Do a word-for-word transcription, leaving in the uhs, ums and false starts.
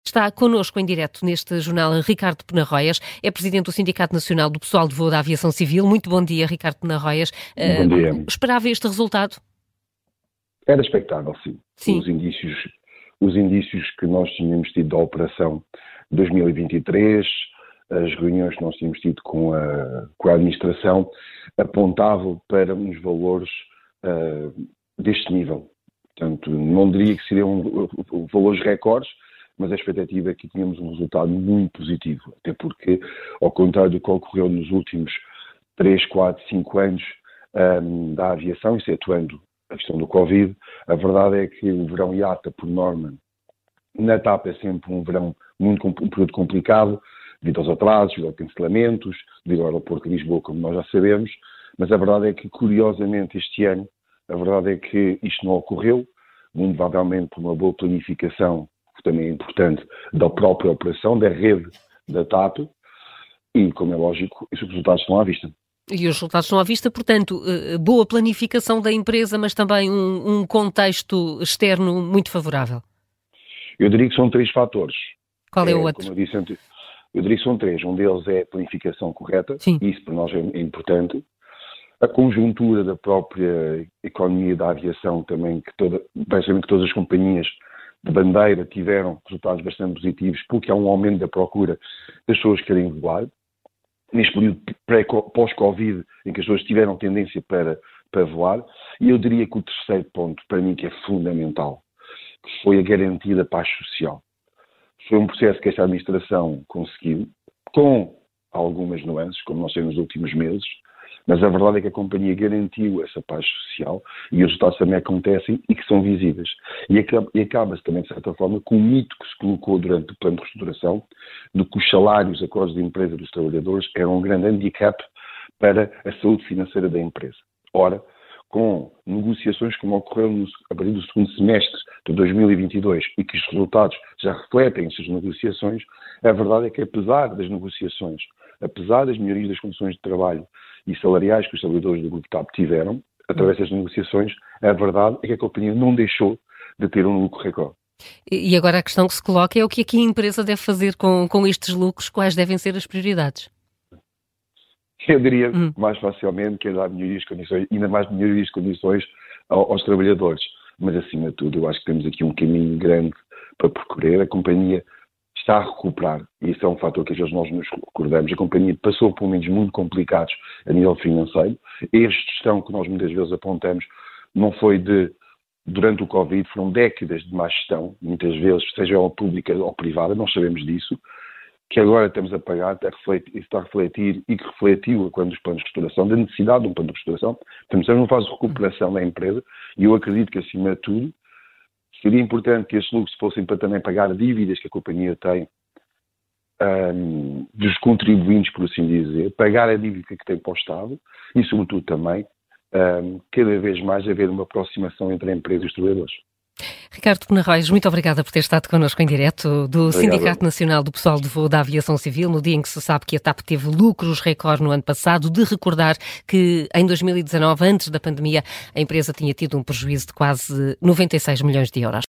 Está connosco em direto neste jornal Ricardo Penarroias, é presidente do Sindicato Nacional do Pessoal de Voo da Aviação Civil. Muito bom dia, Ricardo Penarroias. Bom dia. Uh, esperava este resultado? Era expectável, sim. sim. Os indícios, os indícios que nós tínhamos tido da operação dois mil e vinte e três, as reuniões que nós tínhamos tido com a, com a administração, apontavam para uns valores uh, deste nível. Portanto, não diria que seriam um, valores recordes, mas a expectativa é que tínhamos um resultado muito positivo, até porque, ao contrário do que ocorreu nos últimos três, quatro, cinco anos um, da aviação, excetuando a questão do Covid, a verdade é que o verão I A T A, por norma, na TAP é sempre um verão muito um período complicado, devido aos atrasos, devido aos cancelamentos, devido ao aeroporto de Lisboa, como nós já sabemos, mas a verdade é que, curiosamente, este ano, a verdade é que isto não ocorreu, muito provavelmente por uma boa planificação, que também é importante, da própria operação, da rede da TAP, e, como é lógico, os resultados estão à vista. E os resultados estão à vista, portanto, boa planificação da empresa, mas também um, um contexto externo muito favorável. Eu diria que são três fatores. Qual é, é o outro? Como eu disse antes, eu diria que são três. Um deles é a planificação correta, Sim. Isso para nós é importante. A conjuntura da própria economia da aviação também, que toda, basicamente todas as companhias de bandeira tiveram resultados bastante positivos, porque há um aumento da procura das pessoas que querem voar. Neste período pós-Covid, em que as pessoas tiveram tendência para, para voar. E eu diria que o terceiro ponto, para mim, que é fundamental, foi a garantia da paz social. Foi um processo que esta administração conseguiu, com algumas nuances, como nós temos nos últimos meses, mas a verdade é que a companhia garantiu essa paz social e os resultados também acontecem e que são visíveis. E acaba-se também, de certa forma, com o mito que se colocou durante o plano de reestruturação de que os salários, os acordos de empresa dos trabalhadores eram um grande handicap para a saúde financeira da empresa. Ora, com negociações como ocorreram no, a partir do segundo semestre de dois mil e vinte e dois e que os resultados já refletem essas negociações, a verdade é que, apesar das negociações, apesar das melhorias das condições de trabalho e salariais que os trabalhadores do Grupo TAP tiveram, através das negociações, a verdade é que a companhia não deixou de ter um lucro recorde. E agora a questão que se coloca é o que é que a empresa deve fazer com, com estes lucros, quais devem ser as prioridades? Eu diria hum. mais facilmente que é dar melhorias de condições, ainda mais melhorias de condições aos, aos trabalhadores. Mas, acima de tudo, eu acho que temos aqui um caminho grande para percorrer. A companhia está a recuperar, e isso é um fator que às vezes nós nos recordamos. A companhia passou por momentos muito complicados a nível financeiro. A gestão que nós muitas vezes apontamos não foi de, durante o Covid, foram décadas de má gestão, muitas vezes, seja ou pública ou privada, nós sabemos disso, que agora estamos a pagar, está a refletir, está a refletir e que refletiu quando os planos de restauração, da necessidade de um plano de restauração. Estamos numa fase de recuperação da empresa e eu acredito que, acima de tudo, seria importante que estes lucros fossem para também pagar dívidas que a companhia tem um, dos contribuintes, por assim dizer, pagar a dívida que tem para o Estado e, sobretudo, também, um, cada vez mais haver uma aproximação entre a empresa e os trabalhadores. Ricardo Penarroias, muito obrigada por ter estado connosco em direto do Obrigado. Sindicato Nacional do Pessoal de Voo da Aviação Civil, no dia em que se sabe que a TAP teve lucros recorde no ano passado. De recordar que em dois mil e dezanove, antes da pandemia, a empresa tinha tido um prejuízo de quase noventa e seis milhões de euros.